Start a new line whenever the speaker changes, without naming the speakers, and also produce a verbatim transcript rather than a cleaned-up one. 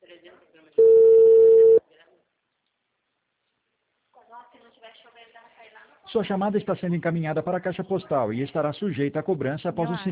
Sua chamada está sendo encaminhada para a caixa postal e estará sujeita a cobrança após o